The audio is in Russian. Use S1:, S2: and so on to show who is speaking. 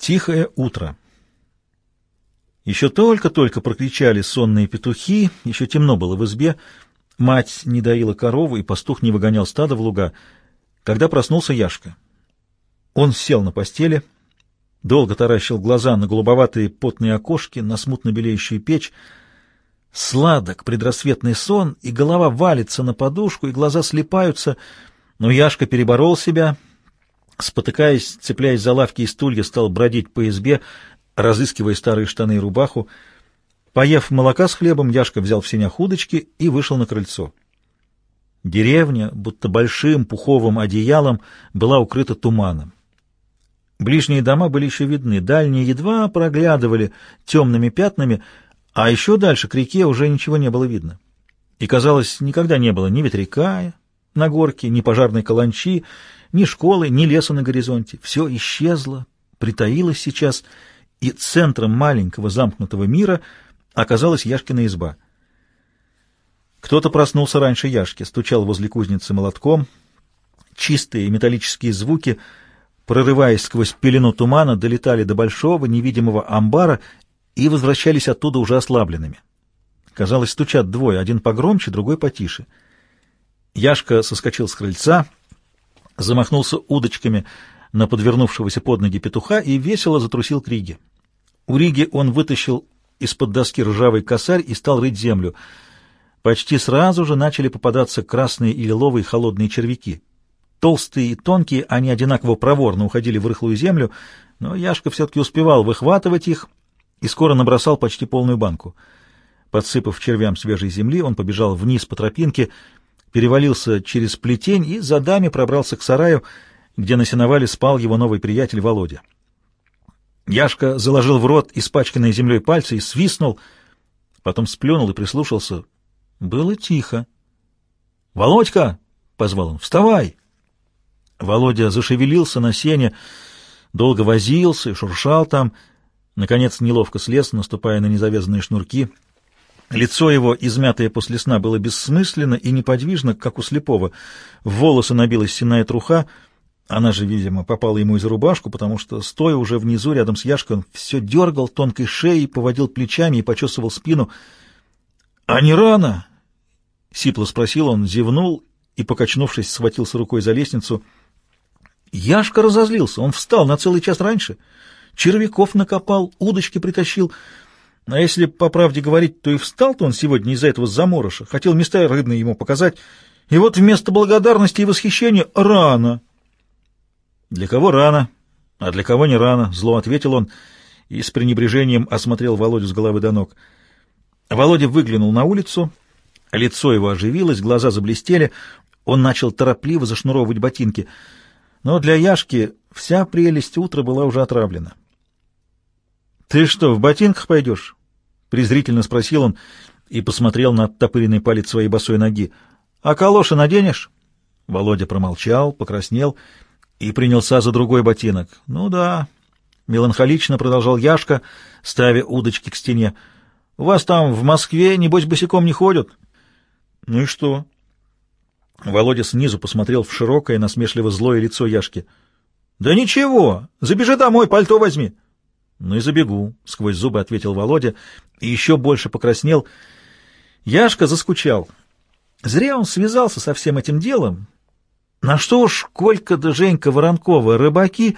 S1: Тихое утро. Еще только-только прокричали сонные петухи, еще темно было в избе, мать не доила корову, и пастух не выгонял стадо в луга, когда проснулся Яшка. Он сел на постели, долго таращил глаза на голубоватые потные окошки, на смутно белеющую печь. Сладок предрассветный сон, и голова валится на подушку, и глаза слипаются, но Яшка переборол себя. Спотыкаясь, цепляясь за лавки и стулья, стал бродить по избе, разыскивая старые штаны и рубаху. Поев молока с хлебом, Яшка взял в сенях удочки и вышел на крыльцо. Деревня, будто большим пуховым одеялом, была укрыта туманом. Ближние дома были еще видны, дальние едва проглядывали темными пятнами, а еще дальше к реке уже ничего не было видно. И, казалось, никогда не было ни ветряка на горке, ни пожарной каланчи, ни школы, ни леса на горизонте. Все исчезло, притаилось сейчас, и центром маленького замкнутого мира оказалась Яшкина изба. Кто-то проснулся раньше Яшки, стучал возле кузницы молотком. Чистые металлические звуки, прорываясь сквозь пелену тумана, долетали до большого невидимого амбара и возвращались оттуда уже ослабленными. Казалось, стучат двое, один погромче, другой потише. Яшка соскочил с крыльца, замахнулся удочками на подвернувшегося под ноги петуха и весело затрусил к Риге. У Риги он вытащил из-под доски ржавый косарь и стал рыть землю. Почти сразу же начали попадаться красные и лиловые холодные червяки. Толстые и тонкие, они одинаково проворно уходили в рыхлую землю, но Яшка все-таки успевал выхватывать их и скоро набросал почти полную банку. Подсыпав червям свежей земли, он побежал вниз по тропинке, перевалился через плетень и за дами пробрался к сараю, где на сеновале спал его новый приятель Володя. Яшка заложил в рот испачканные землей пальцы и свистнул, потом сплюнул и прислушался. Было тихо. «Володька!» — позвал он. «Вставай!» Володя зашевелился на сене, долго возился и шуршал там, наконец неловко слез, наступая на незавязанные шнурки. Лицо его, измятое после сна, было бессмысленно и неподвижно, как у слепого. В волосы набилась сенная труха, она же, видимо, попала ему из-за рубашку, потому что, стоя уже внизу, рядом с Яшкой, он все дергал тонкой шеей, поводил плечами и почесывал спину. — А не рано? — сипло спросил он, зевнул и, покачнувшись, схватился рукой за лестницу. Яшка разозлился, он встал на целый час раньше, червяков накопал, удочки притащил. А если по правде говорить, то и встал-то он сегодня из-за этого заморыша, хотел места рыбные ему показать, и вот вместо благодарности и восхищения рано. — Для кого рано, а для кого не рано, — зло ответил он и с пренебрежением осмотрел Володю с головы до ног. Володя выглянул на улицу, лицо его оживилось, глаза заблестели, он начал торопливо зашнуровывать ботинки, но для Яшки вся прелесть утра была уже отравлена. — Ты что, в ботинках пойдешь? — презрительно спросил он и посмотрел на оттопыренный палец своей босой ноги. — А калоши наденешь? Володя промолчал, покраснел и принялся за другой ботинок. — Ну да, — меланхолично продолжал Яшка, ставя удочки к стене. — У вас там в Москве, небось, босиком не ходят? — Ну и что? Володя снизу посмотрел в широкое, насмешливо злое лицо Яшки. — Да ничего, забежи домой, пальто возьми. — Ну и забегу, — сквозь зубы ответил Володя и еще больше покраснел. Яшка заскучал. Зря он связался со всем этим делом. На что уж Колька да Женька Воронкова, рыбаки,